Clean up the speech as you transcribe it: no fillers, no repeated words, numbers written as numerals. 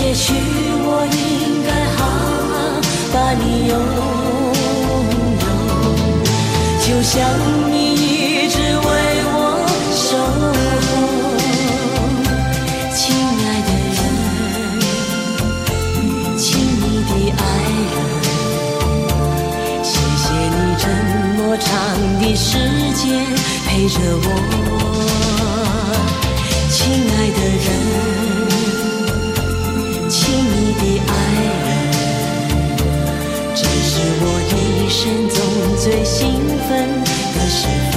也许我应该好好把你拥有，就像你一直为我守候。亲爱的人，亲密的爱人，谢谢你这么长的时间陪着我。亲爱的人，亲密的爱人，这是我一生中最兴奋的时分。